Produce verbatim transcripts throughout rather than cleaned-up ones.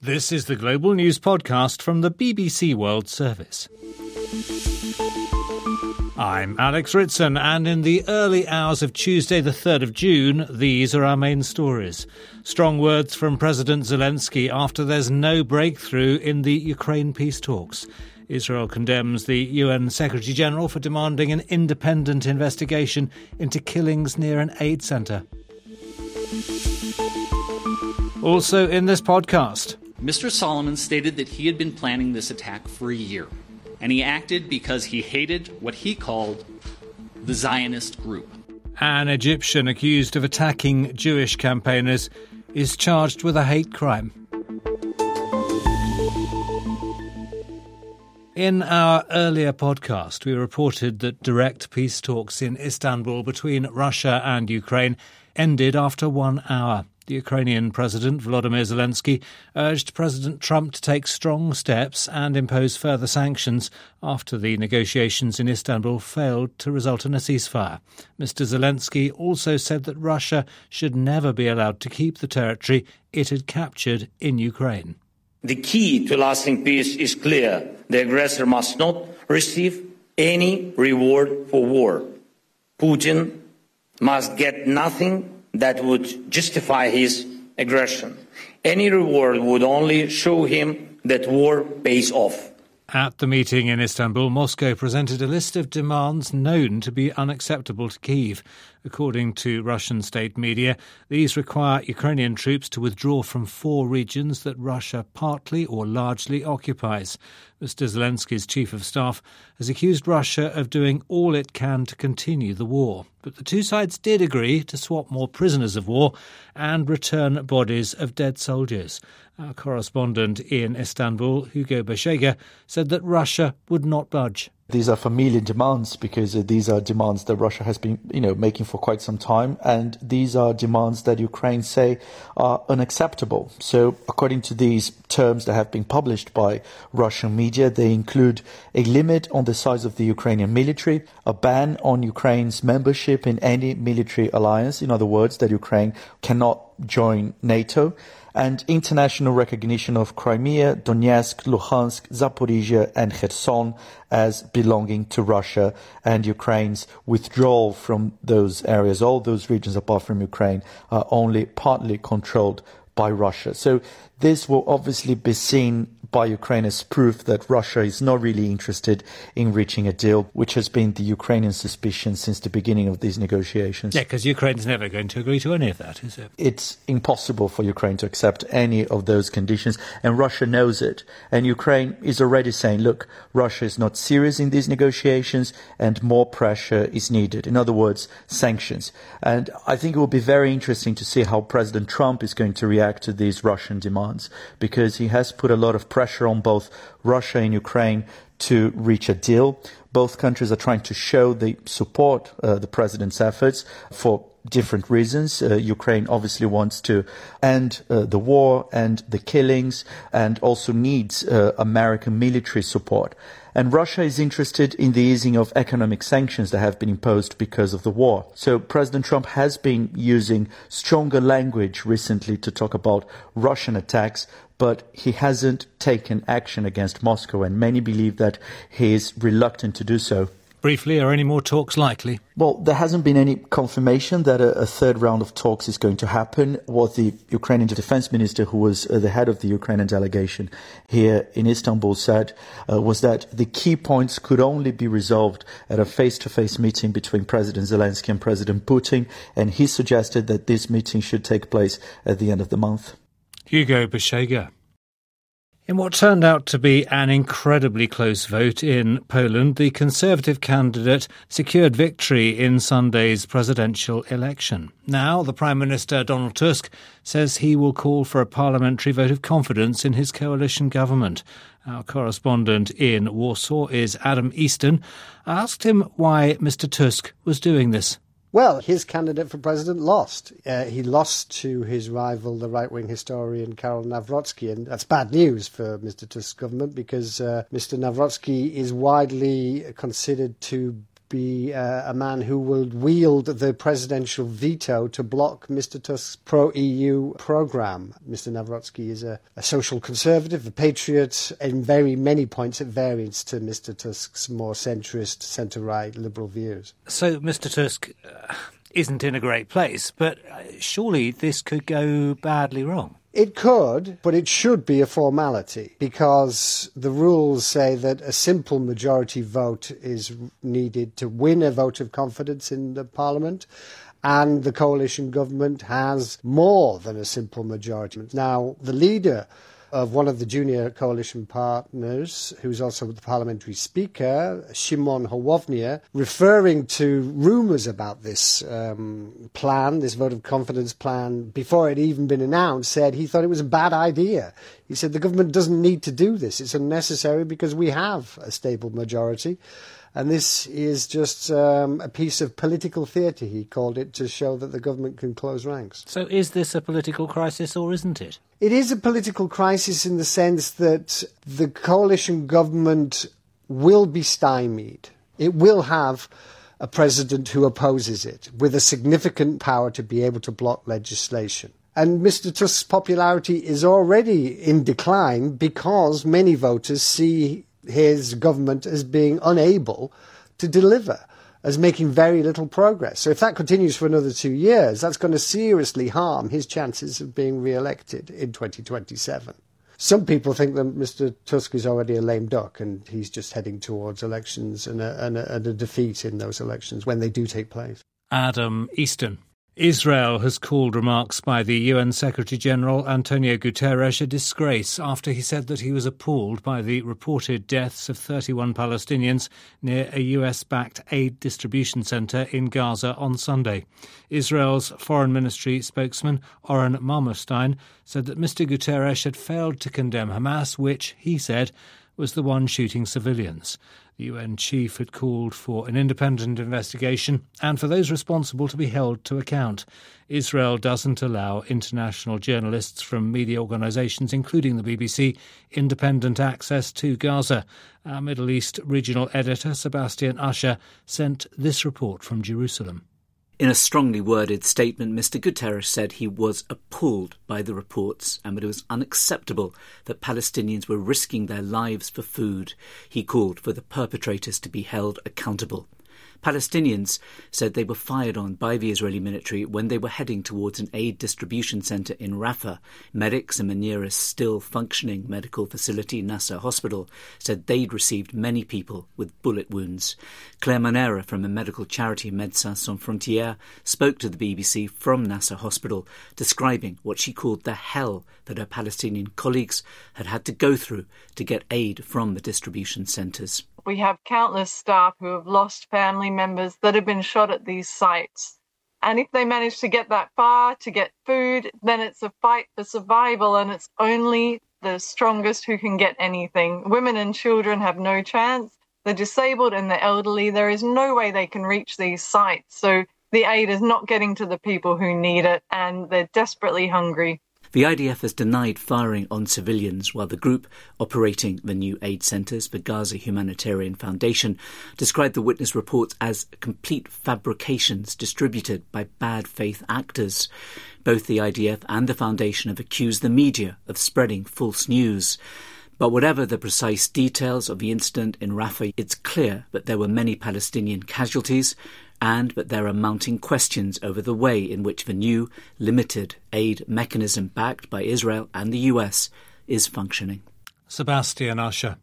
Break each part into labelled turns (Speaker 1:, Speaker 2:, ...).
Speaker 1: This is the Global News Podcast from the B B C World Service. I'm Alex Ritson, and in the early hours of Tuesday the third of June, these are our main stories. Strong words from President Zelensky after there's no breakthrough in the Ukraine peace talks. Israel condemns the U N Secretary-General for demanding an independent investigation into killings near an aid centre. Also in this podcast,
Speaker 2: Mister Solomon stated that he had been planning this attack for a year, and he acted because he hated what he called the Zionist group.
Speaker 1: An Egyptian accused of attacking Jewish campaigners is charged with a hate crime. In our earlier podcast, we reported that direct peace talks in Istanbul between Russia and Ukraine ended after one hour. The Ukrainian President Volodymyr Zelensky urged President Trump to take strong steps and impose further sanctions after the negotiations in Istanbul failed to result in a ceasefire. Mister Zelensky also said that Russia should never be allowed to keep the territory it had captured in Ukraine.
Speaker 3: The key to lasting peace is clear. The aggressor must not receive any reward for war. Putin must get nothing that would justify his aggression. Any reward would only show him that war pays off.
Speaker 1: At the meeting in Istanbul, Moscow presented a list of demands known to be unacceptable to Kyiv. According to Russian state media, these require Ukrainian troops to withdraw from four regions that Russia partly or largely occupies. Mister Zelensky's chief of staff has accused Russia of doing all it can to continue the war. But the two sides did agree to swap more prisoners of war and return bodies of dead soldiers. Our correspondent in Istanbul, Hugo Bashega, said that Russia would not budge.
Speaker 4: These are familiar demands because uh, these are demands that Russia has been, you know, making for quite some time, and these are demands that Ukraine say are unacceptable. So, according to these terms that have been published by Russian media, they include a limit on the size of the Ukrainian military, a ban on Ukraine's membership in any military alliance, in other words, that Ukraine cannot join NATO, and international recognition of Crimea, Donetsk, Luhansk, Zaporizhia and Kherson as belonging to Russia, and Ukraine's withdrawal from those areas. All those regions apart from Ukraine are only partly controlled by Russia. So this will obviously be seen by Ukraine as proof that Russia is not really interested in reaching a deal, which has been the Ukrainian suspicion since the beginning of these negotiations.
Speaker 1: Yeah, because Ukraine's never going to agree to any of that, is it?
Speaker 4: It's impossible for Ukraine to accept any of those conditions, and Russia knows it. And Ukraine is already saying, look, Russia is not serious in these negotiations and more pressure is needed. In other words, sanctions. And I think it will be very interesting to see how President Trump is going to react to these Russian demands, because he has put a lot of pressure on both Russia and Ukraine to reach a deal. Both countries are trying to show they support uh, the president's efforts for different reasons. Uh, Ukraine obviously wants to end uh, the war and the killings, and also needs uh, American military support. And Russia is interested in the easing of economic sanctions that have been imposed because of the war. So President Trump has been using stronger language recently to talk about Russian attacks, but he hasn't taken action against Moscow, and many believe that he is reluctant to do so.
Speaker 1: Briefly, are any more talks likely?
Speaker 4: Well, there hasn't been any confirmation that a, a third round of talks is going to happen. What the Ukrainian defense minister, who was uh, the head of the Ukrainian delegation here in Istanbul, said uh, was that the key points could only be resolved at a face-to-face meeting between President Zelensky and President Putin, and he suggested that this meeting should take place at the end of the month.
Speaker 1: Hugo Bashega. In what turned out to be an incredibly close vote in Poland, the Conservative candidate secured victory in Sunday's presidential election. Now, the Prime Minister, Donald Tusk, says he will call for a parliamentary vote of confidence in his coalition government. Our correspondent in Warsaw is Adam Easton. I asked him why Mister Tusk was doing this.
Speaker 5: Well, his candidate for president lost. Uh, he lost to his rival, the right-wing historian Karol Nawrocki, and that's bad news for Mister Tusk's government because uh, Mister Nawrocki is widely considered to be uh, a man who will wield the presidential veto to block Mister Tusk's pro-E U programme. Mister Nawrocki is a, a social conservative, a patriot, in very many points at variance to Mister Tusk's more centrist, centre-right liberal views.
Speaker 1: So Mister Tusk uh, isn't in a great place, but surely this could go badly wrong.
Speaker 5: It could, but it should be a formality, because the rules say that a simple majority vote is needed to win a vote of confidence in the Parliament, and the coalition government has more than a simple majority. Now, the leader of one of the junior coalition partners, who's also the parliamentary speaker, Szymon Hołownia, referring to rumours about this um, plan, this vote of confidence plan, before it had even been announced, said he thought it was a bad idea. He said the government doesn't need to do this. It's unnecessary because we have a stable majority. And this is just um, a piece of political theatre, he called it, to show that the government can close ranks.
Speaker 1: So is this a political crisis or isn't it?
Speaker 5: It is a political crisis in the sense that the coalition government will be stymied. It will have a president who opposes it, with a significant power to be able to block legislation. And Mister Tusk's popularity is already in decline because many voters see his government as being unable to deliver, as making very little progress. So if that continues for another two years, that's going to seriously harm his chances of being re-elected in twenty twenty-seven. Some people think that Mister Tusk is already a lame duck and he's just heading towards elections and a, and a, and a defeat in those elections when they do take place.
Speaker 1: Adam Easton. Israel has called remarks by the U N Secretary-General Antonio Guterres a disgrace after he said that he was appalled by the reported deaths of thirty-one Palestinians near a U S-backed aid distribution centre in Gaza on Sunday. Israel's Foreign Ministry spokesman Oren Marmorstein said that Mister Guterres had failed to condemn Hamas, which, he said, was the one shooting civilians. The U N chief had called for an independent investigation and for those responsible to be held to account. Israel doesn't allow international journalists from media organisations, including the B B C, independent access to Gaza. Our Middle East regional editor, Sebastian Usher, sent this report from Jerusalem.
Speaker 6: In a strongly worded statement, Mister Guterres said he was appalled by the reports and that it was unacceptable that Palestinians were risking their lives for food. He called for the perpetrators to be held accountable. Palestinians said they were fired on by the Israeli military when they were heading towards an aid distribution centre in Rafah. Medics in the nearest still-functioning medical facility, Nasser Hospital, said they'd received many people with bullet wounds. Claire Manera from the medical charity Médecins Sans Frontières spoke to the B B C from Nasser Hospital, describing what she called the hell that her Palestinian colleagues had had to go through to get aid from the distribution centres.
Speaker 7: We have countless staff who have lost family members that have been shot at these sites. And if they manage to get that far, to get food, then it's a fight for survival, and it's only the strongest who can get anything. Women and children have no chance. The disabled and the elderly, there is no way they can reach these sites. So the aid is not getting to the people who need it, and they're desperately hungry.
Speaker 6: The I D F has denied firing on civilians, while the group operating the new aid centres, the Gaza Humanitarian Foundation, described the witness reports as complete fabrications distributed by bad faith actors. Both the I D F and the foundation have accused the media of spreading false news. But whatever the precise details of the incident in Rafah, it's clear that there were many Palestinian casualties and that there are mounting questions over the way in which the new limited aid mechanism backed by Israel and the U S is functioning.
Speaker 1: Sebastian Usher.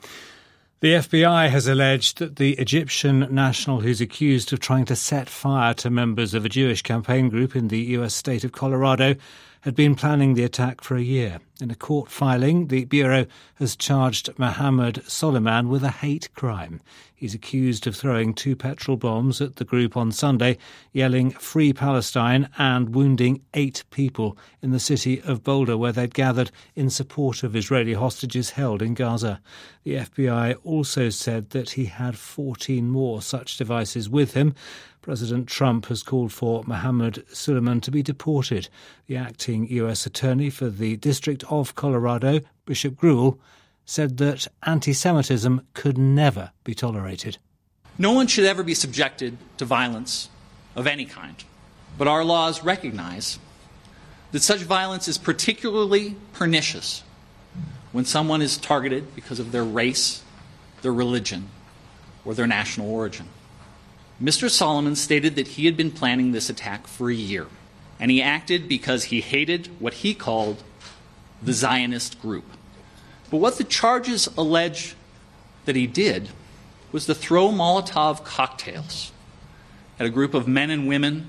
Speaker 1: The F B I has alleged that the Egyptian national who's accused of trying to set fire to members of a Jewish campaign group in the U S state of Colorado had been planning the attack for a year. In a court filing, the Bureau has charged Mohammed Soliman with a hate crime. He's accused of throwing two petrol bombs at the group on Sunday, yelling "Free Palestine" and wounding eight people in the city of Boulder, where they'd gathered in support of Israeli hostages held in Gaza. The F B I also said that he had fourteen more such devices with him. President Trump has called for Mohammed Soliman to be deported. The acting U S attorney for the District of Colorado, Bishop Grewal, said that anti-Semitism could never be tolerated.
Speaker 2: No one should ever be subjected to violence of any kind, but our laws recognize that such violence is particularly pernicious when someone is targeted because of their race, their religion, or their national origin. Mister Solomon stated that he had been planning this attack for a year, and he acted because he hated what he called the Zionist group. But what the charges allege that he did was to throw Molotov cocktails at a group of men and women,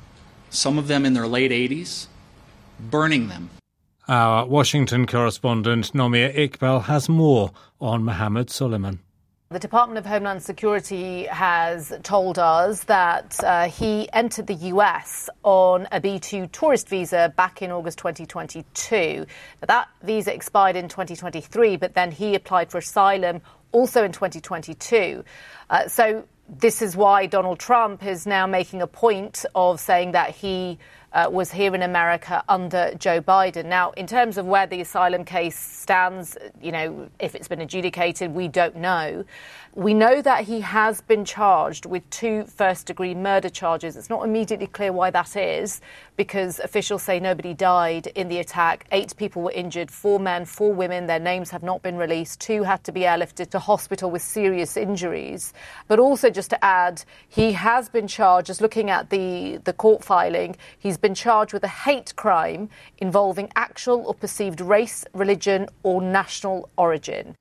Speaker 2: some of them in their late eighties, burning them.
Speaker 1: Our Washington correspondent Nomia Iqbal has more on Mohammed Suleiman.
Speaker 8: The Department of Homeland Security has told us that uh, he entered the U S on a B two tourist visa back in August twenty twenty-two. Now, that visa expired in twenty twenty-three, but then he applied for asylum also in twenty twenty-two. Uh, so this is why Donald Trump is now making a point of saying that he Uh, was here in America under Joe Biden. Now, in terms of where the asylum case stands, you know, if it's been adjudicated, we don't know. We know that he has been charged with two first-degree murder charges. It's not immediately clear why that is, because officials say nobody died in the attack. Eight people were injured, four men, four women. Their names have not been released. Two had to be airlifted to hospital with serious injuries. But also, just to add, he has been charged, just looking at the, the court filing, he's been charged with a hate crime involving actual or perceived race, religion or national origin.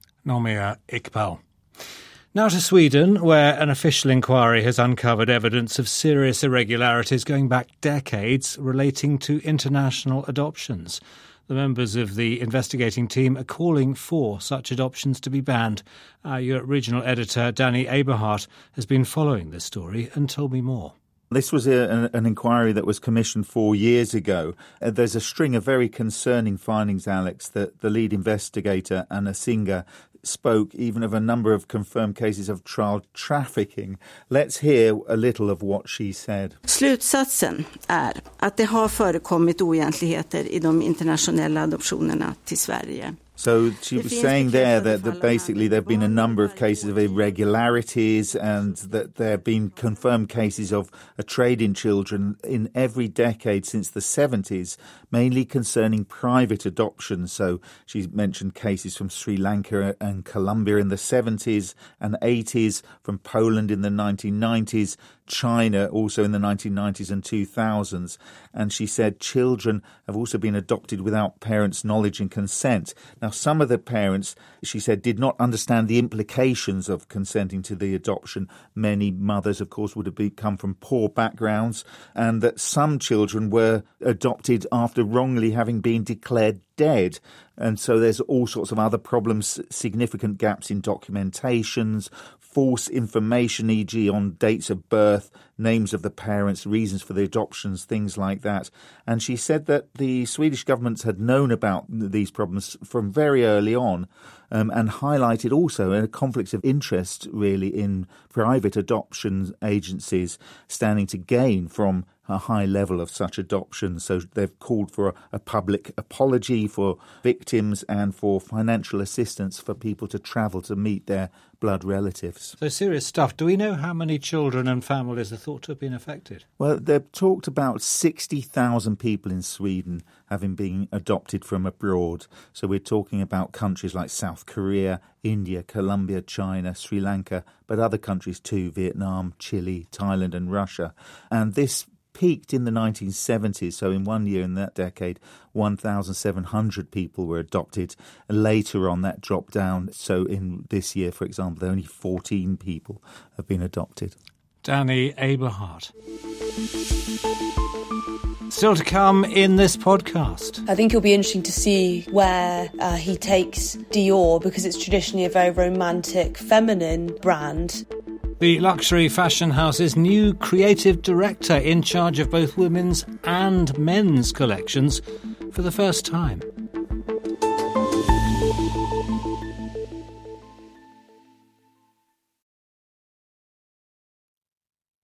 Speaker 1: Nomia Iqbal. Now to Sweden, where an official inquiry has uncovered evidence of serious irregularities going back decades relating to international adoptions. The members of the investigating team are calling for such adoptions to be banned. Our Europe regional editor, Danny Eberhardt, has been following this story and told me more.
Speaker 9: This was a, an inquiry that was commissioned four years ago. Uh, there's a string of very concerning findings, Alex, that the lead investigator, Anna Singer, spoke even of a number of confirmed cases of child trafficking. Let's hear a little of what she said.
Speaker 10: Slutsatsen är att det har förekommit oegentligheter i de internationella adoptionerna till Sverige.
Speaker 9: So she was saying there that, that basically there have been a number of cases of irregularities and that there have been confirmed cases of a trade in children in every decade since the seventies, mainly concerning private adoptions. So she mentioned cases from Sri Lanka and Colombia in the seventies and eighties, from Poland in the nineteen nineties, China also in the nineteen nineties and two thousands. And she said children have also been adopted without parents' knowledge and consent. Now, some of the parents, she said, did not understand the implications of consenting to the adoption. Many mothers, of course, would have be, come from poor backgrounds, and that some children were adopted after wrongly having been declared dead. And so there's all sorts of other problems, significant gaps in documentations, false information, for example on dates of birth, names of the parents, reasons for the adoptions, things like that. And she said that the Swedish government had known about these problems from very early on, um, and highlighted also a conflict of interest really in private adoption agencies standing to gain from a high level of such adoption. So they've called for a, a public apology for victims and for financial assistance for people to travel to meet their blood relatives.
Speaker 1: So serious stuff. Do we know how many children and families are thought to have been affected?
Speaker 9: Well, they've talked about sixty thousand people in Sweden having been adopted from abroad. So we're talking about countries like South Korea, India, Colombia, China, Sri Lanka, but other countries too, Vietnam, Chile, Thailand and Russia. And this peaked in the nineteen seventies, so in one year in that decade, one thousand seven hundred people were adopted. Later on, that dropped down. So in this year, for example, only fourteen people have been adopted.
Speaker 1: Danny Eberhardt. Still to come in this podcast.
Speaker 11: I think it'll be interesting to see where uh, he takes Dior, because it's traditionally a very romantic, feminine brand.
Speaker 1: The luxury fashion house's new creative director in charge of both women's and men's collections for the first time.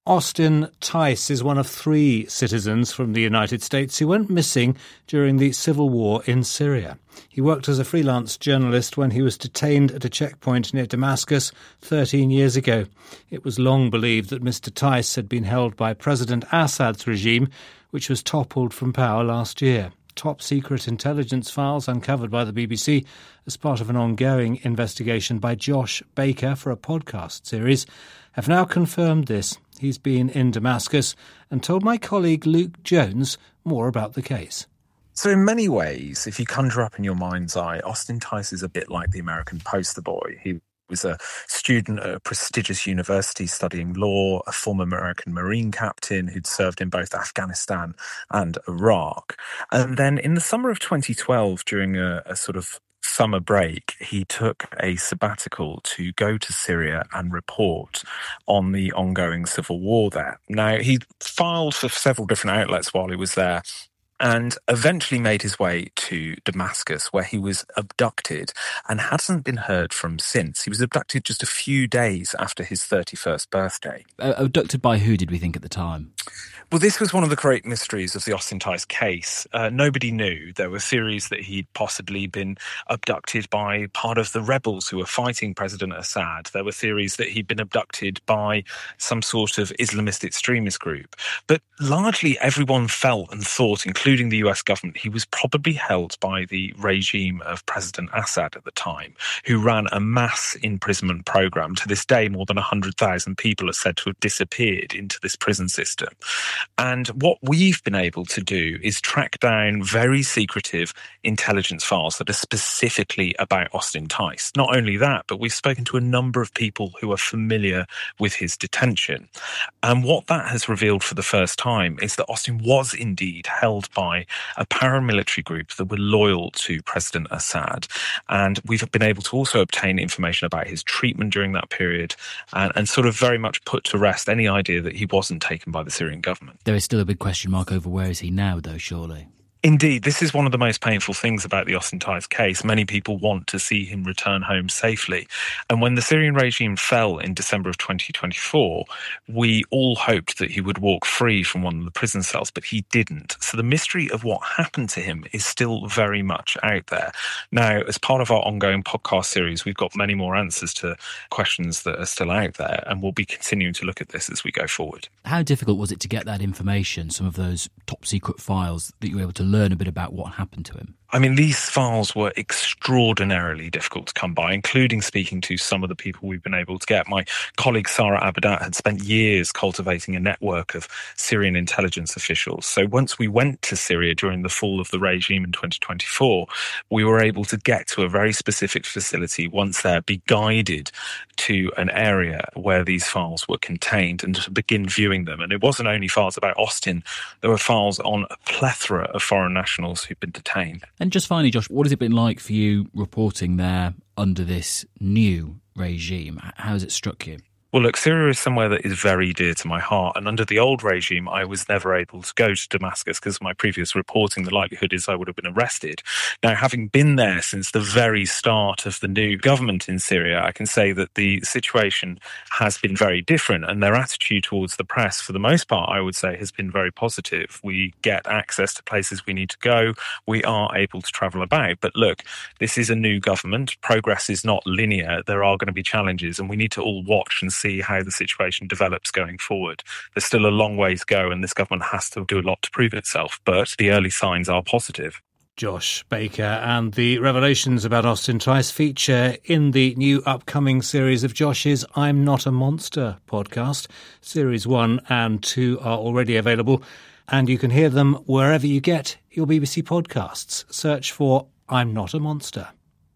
Speaker 1: Austin Tice is one of three citizens from the United States who went missing during the civil war in Syria. He worked as a freelance journalist when he was detained at a checkpoint near Damascus thirteen years ago. It was long believed that Mister Tice had been held by President Assad's regime, which was toppled from power last year. Top-secret intelligence files uncovered by the B B C as part of an ongoing investigation by Josh Baker for a podcast series have now confirmed this. He's been in Damascus and told my colleague Luke Jones more about the case.
Speaker 12: So in many ways, if you conjure up in your mind's eye, Austin Tice is a bit like the American poster boy. He was a student at a prestigious university studying law, a former American Marine captain who'd served in both Afghanistan and Iraq. And then in the summer of twenty twelve, during a, a sort of summer break, he took a sabbatical to go to Syria and report on the ongoing civil war there. Now, he filed for several different outlets while he was there, and eventually made his way to Damascus, where he was abducted and hasn't been heard from since. He was abducted just a few days after his thirty-first birthday.
Speaker 13: Uh, abducted by who, did we think at the time?
Speaker 12: Well, this was one of the great mysteries of the Austin Tice case. Uh, nobody knew. There were theories that he'd possibly been abducted by part of the rebels who were fighting President Assad. There were theories that he'd been abducted by some sort of Islamist extremist group. But largely everyone felt and thought, including the U S government, he was probably held by the regime of President Assad at the time, who ran a mass imprisonment program. To this day, more than one hundred thousand people are said to have disappeared into this prison system. And what we've been able to do is track down very secretive intelligence files that are specifically about Austin Tice. Not only that, but we've spoken to a number of people who are familiar with his detention. And what that has revealed for the first time is that Austin was indeed held by a paramilitary group that were loyal to President Assad. And we've been able to also obtain information about his treatment during that period and, and sort of very much put to rest any idea that he wasn't taken by the Syrian government.
Speaker 13: There is still a big question mark over where is he now, though, surely?
Speaker 12: Indeed, this is one of the most painful things about the Austin Tice case. Many people want to see him return home safely. And when the Syrian regime fell in December of twenty twenty-four, we all hoped that he would walk free from one of the prison cells, but he didn't. So the mystery of what happened to him is still very much out there. Now, as part of our ongoing podcast series, we've got many more answers to questions that are still out there, and we'll be continuing to look at this as we go forward.
Speaker 13: How difficult was it to get that information, some of those top secret files that you were able to learn a bit about what happened to him?
Speaker 12: I mean, these files were extraordinarily difficult to come by, including speaking to some of the people we've been able to get. My colleague Sarah Abadat had spent years cultivating a network of Syrian intelligence officials. So once we went to Syria during the fall of the regime in twenty twenty-four, we were able to get to a very specific facility once there, be guided to an area where these files were contained and to begin viewing them. And it wasn't only files about Austin, there were files on a plethora of foreign nationals who'd been detained.
Speaker 13: And just finally, Josh, what has it been like for you reporting there under this new regime? How has it struck you?
Speaker 12: Well, look, Syria is somewhere that is very dear to my heart. And under the old regime, I was never able to go to Damascus because of my previous reporting. The likelihood is I would have been arrested. Now, having been there since the very start of the new government in Syria, I can say that the situation has been very different. And their attitude towards the press, for the most part, I would say, has been very positive. We get access to places we need to go. We are able to travel about. But look, this is a new government. Progress is not linear. There are going to be challenges, and we need to all watch and see how the situation develops going forward. There's still a long way to go, and this government has to do a lot to prove itself, but the early signs are positive.
Speaker 1: Josh Baker, and the revelations about Austin Tice feature in the new upcoming series of Josh's I'm Not a Monster podcast. Series one and two are already available, and you can hear them wherever you get your B B C podcasts. Search for I'm Not a Monster.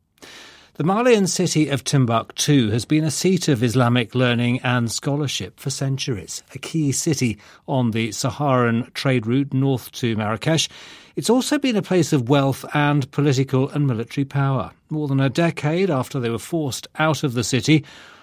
Speaker 1: The Malian city of Timbuktu has been a seat of Islamic learning and scholarship for centuries, a key city on the Saharan trade route north to Marrakesh. It's also been a place of wealth and political and military power. More than a decade after they were forced out of the city,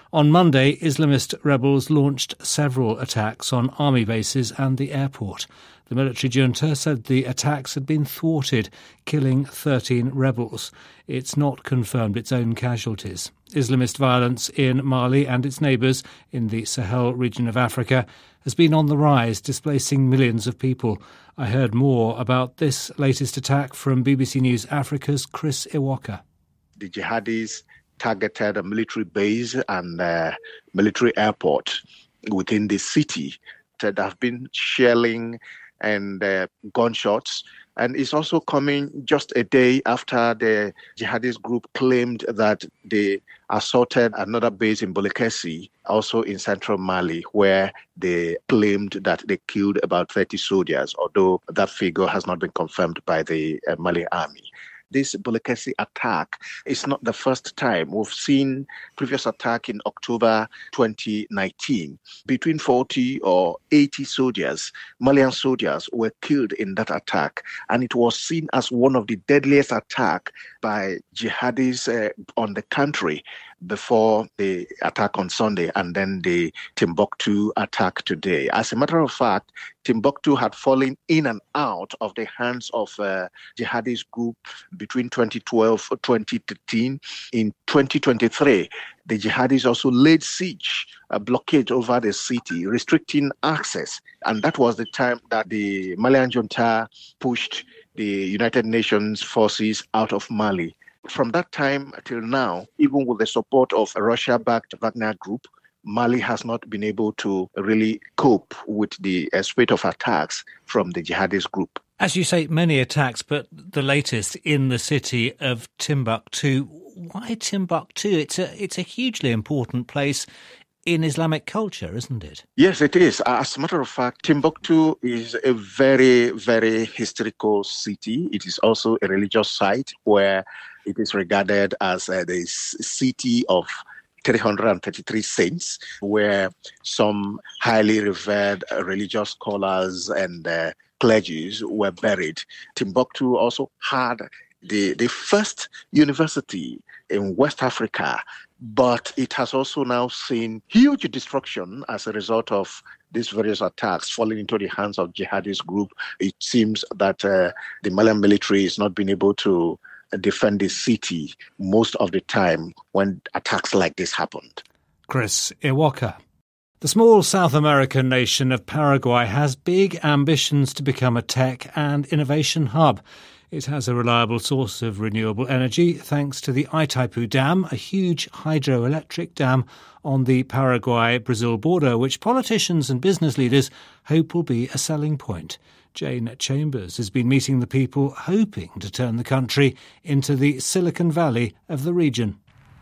Speaker 1: On Monday, Islamist rebels launched several attacks on army bases and the airport. The military junta said the attacks had been thwarted, killing thirteen rebels. It's not confirmed its own casualties. Islamist violence in Mali and its neighbours in the Sahel region of Africa has been on the rise, displacing millions of people. I heard more about this latest attack from B B C News Africa's Chris Iwoka.
Speaker 14: The jihadis targeted a military base and a military airport within the city. There have been shelling and uh, gunshots. And it's also coming just a day after the jihadist group claimed that they assaulted another base in Bolekesi, also in central Mali, where they claimed that they killed about thirty soldiers, although that figure has not been confirmed by the uh, Mali army. This Bolekesi attack is not the first time. We've seen previous attack in October twenty nineteen. Between forty or eighty soldiers, Malian soldiers, were killed in that attack. And it was seen as one of the deadliest attacks by jihadis uh, on the country before the attack on Sunday and then the Timbuktu attack today. As a matter of fact, Timbuktu had fallen in and out of the hands of uh, jihadist group between twenty twelve and twenty thirteen. In twenty twenty-three, the jihadis also laid siege, a blockade over the city, restricting access. And that was the time that the Malian junta pushed the United Nations forces out of Mali. From that time till now, even with the support of a Russia-backed Wagner group, Mali has not been able to really cope with the uh, spate of attacks from the jihadist group.
Speaker 1: As you say, many attacks, but the latest in the city of Timbuktu. Why Timbuktu? It's a, it's a hugely important place in Islamic culture, isn't it?
Speaker 14: Yes, it is. As a matter of fact, Timbuktu is a very, very historical city. It is also a religious site where it is regarded as uh, the city of three hundred thirty-three saints, where some highly revered religious scholars and uh, clergies were buried. Timbuktu also had the, the first university in West Africa, but it has also now seen huge destruction as a result of these various attacks falling into the hands of jihadist group. It seems that uh, the Malian military is not being able to defend the city most of the time when attacks like this happened.
Speaker 1: Chris Iwoka. The small South American nation of Paraguay has big ambitions to become a tech and innovation hub. It has a reliable source of renewable energy thanks to the Itaipu Dam, a huge hydroelectric dam on the Paraguay-Brazil border, which politicians and business leaders hope will be a selling point. Jane Chambers has been meeting the people hoping to turn the country into the Silicon Valley of the region.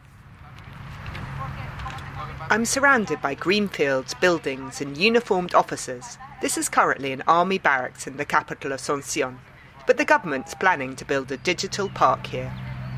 Speaker 15: I'm surrounded by green fields, buildings and uniformed officers. This is currently an army barracks in the capital Asunción. But the government's planning to build a digital park here.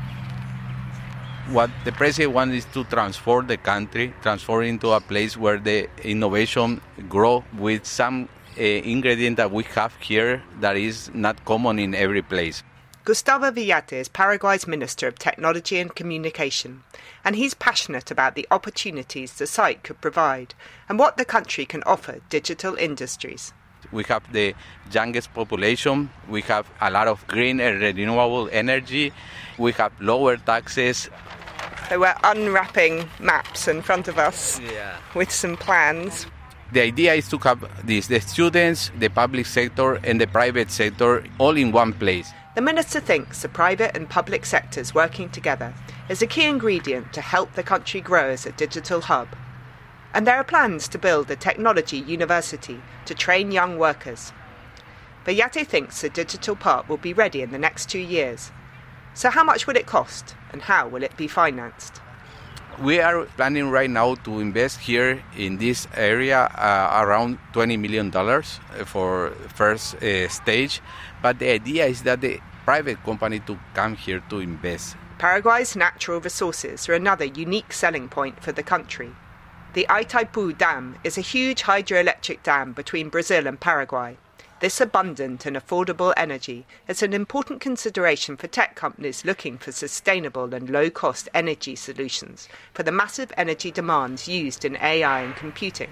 Speaker 16: What the president wants is to transform the country, transform it into a place where the innovation grow with some uh, ingredient that we have here that is not common in every place.
Speaker 15: Gustavo Villate is Paraguay's Minister of Technology and Communication, and he's passionate about the opportunities the site could provide and what the country can offer digital industries.
Speaker 16: We have the youngest population, we have a lot of green and renewable energy, we have lower taxes.
Speaker 15: So we're unwrapping maps in front of us yeah. with some plans.
Speaker 16: The idea is to have this, the students, the public sector and the private sector all in one place.
Speaker 15: The Minister thinks the private and public sectors working together is a key ingredient to help the country grow as a digital hub. And there are plans to build a technology university to train young workers. Villate thinks the digital park will be ready in the next two years. So how much will it cost and how will it be financed?
Speaker 16: We are planning right now to invest here in this area uh, around twenty million dollars for first uh, stage. But the idea is that the private company to come here to invest.
Speaker 15: Paraguay's natural resources are another unique selling point for the country. The Itaipu Dam is a huge hydroelectric dam between Brazil and Paraguay. This abundant and affordable energy is an important consideration for tech companies looking for sustainable and low-cost energy solutions for the massive energy demands used in A I and computing.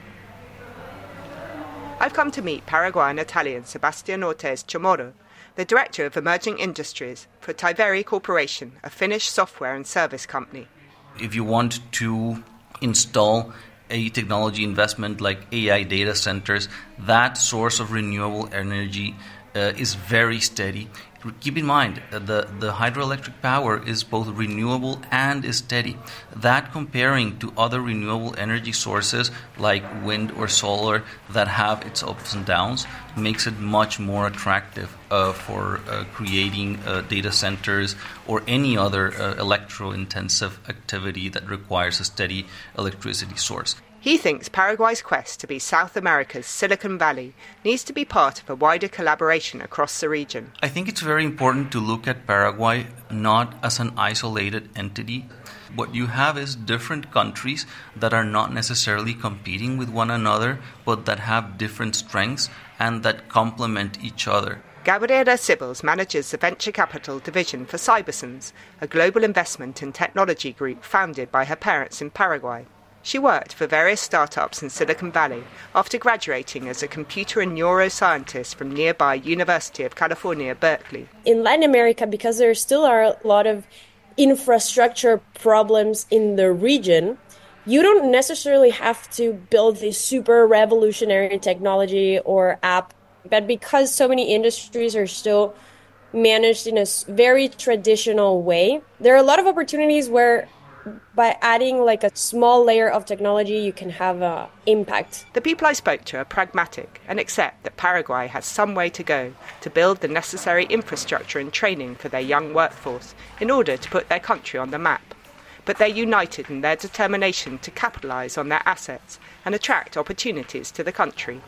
Speaker 15: I've come to meet Paraguayan Italian Sebastian Ortiz Chamorro, the Director of Emerging Industries for Tiveri Corporation, a Finnish software and service company.
Speaker 17: If you want to install a technology investment like A I data centers, that source of renewable energy uh, is very steady. Keep in mind, uh, the, the hydroelectric power is both renewable and is steady. That, comparing to other renewable energy sources like wind or solar that have its ups and downs, makes it much more attractive uh, for uh, creating uh, data centers or any other uh, electro-intensive activity that requires a steady electricity source.
Speaker 15: He thinks Paraguay's quest to be South America's Silicon Valley needs to be part of a wider collaboration across the region.
Speaker 17: I think it's very important to look at Paraguay not as an isolated entity. What you have is different countries that are not necessarily competing with one another, but that have different strengths and that complement each other.
Speaker 15: Gabriela Sibbles manages the venture capital division for Cybersons, a global investment and technology group founded by her parents in Paraguay. She worked for various startups in Silicon Valley after graduating as a computer and neuroscientist from nearby University of California, Berkeley.
Speaker 18: In Latin America, because there still are a lot of infrastructure problems in the region, you don't necessarily have to build this super revolutionary technology or app, but because so many industries are still managed in a very traditional way, there are a lot of opportunities where by adding like a small layer of technology, you can have an impact.
Speaker 15: The people I spoke to are pragmatic and accept that Paraguay has some way to go to build the necessary infrastructure and training for their young workforce in order to put their country on the map. But they're united in their determination to capitalise on their assets and attract opportunities to the country.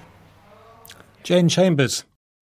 Speaker 1: Jane Chambers.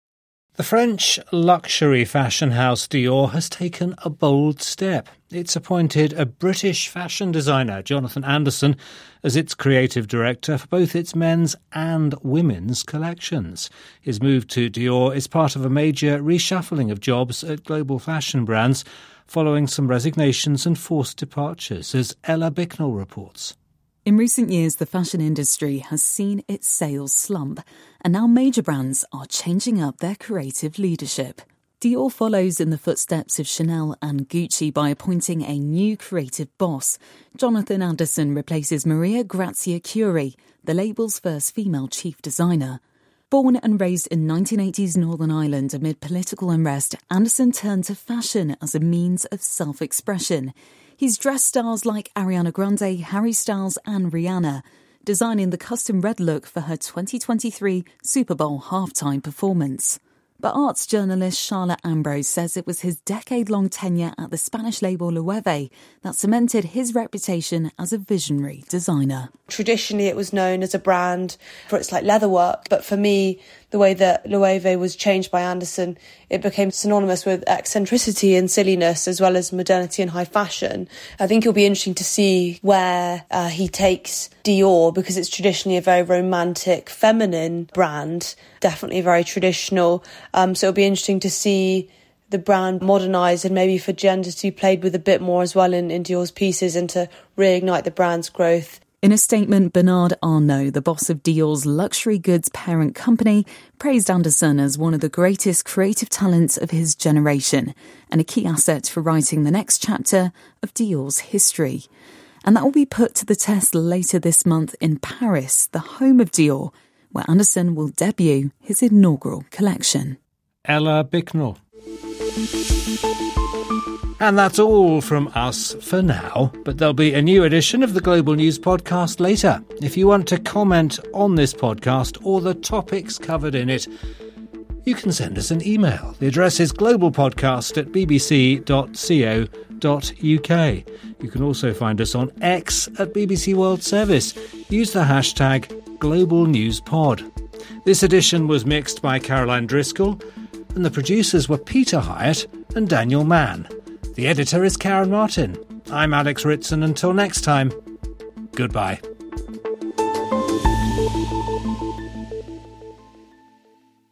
Speaker 1: The French luxury fashion house Dior has taken a bold step. It's appointed a British fashion designer, Jonathan Anderson, as its creative director for both its men's and women's collections. His move to Dior is part of a major reshuffling of jobs at global fashion brands, following some resignations and forced departures, as Ella Bicknell reports.
Speaker 19: In recent years, the fashion industry has seen its sales slump, and now major brands are changing up their creative leadership. Dior follows in the footsteps of Chanel and Gucci by appointing a new creative boss. Jonathan Anderson replaces Maria Grazia Chiuri, the label's first female chief designer. Born and raised in nineteen eighties Northern Ireland amid political unrest, Anderson turned to fashion as a means of self-expression. He's dressed stars like Ariana Grande, Harry Styles and Rihanna, designing the custom red look for her twenty twenty-three Super Bowl halftime performance. But arts journalist Charlotte Ambrose says it was his decade-long tenure at the Spanish label Loewe that cemented his reputation as a visionary designer.
Speaker 11: Traditionally, it was known as a brand for its like leatherwork, but for me, the way that Loewe was changed by Anderson, it became synonymous with eccentricity and silliness, as well as modernity and high fashion. I think it'll be interesting to see where uh, he takes Dior, because it's traditionally a very romantic, feminine brand, definitely very traditional. Um, so it'll be interesting to see the brand modernised and maybe for gender to be played with a bit more as well in, in Dior's pieces and to reignite the brand's growth.
Speaker 19: In a statement, Bernard Arnault, the boss of Dior's luxury goods parent company, praised Anderson as one of the greatest creative talents of his generation and a key asset for writing the next chapter of Dior's history. And that will be put to the test later this month in Paris, the home of Dior, where Anderson will debut his inaugural collection.
Speaker 1: Ella Bicknell. And that's all from us for now, but there'll be a new edition of the Global News Podcast later. If you want to comment on this podcast or the topics covered in it, you can send us an email. The address is globalpodcast at b b c dot co dot u k. You can also find us on X at B B C World Service. Use the hashtag GlobalNewsPod. This edition was mixed by Caroline Driscoll, and the producers were Peter Hyatt and Daniel Mann. The editor is Karen Martin. I'm Alex Ritson. Until next time, goodbye.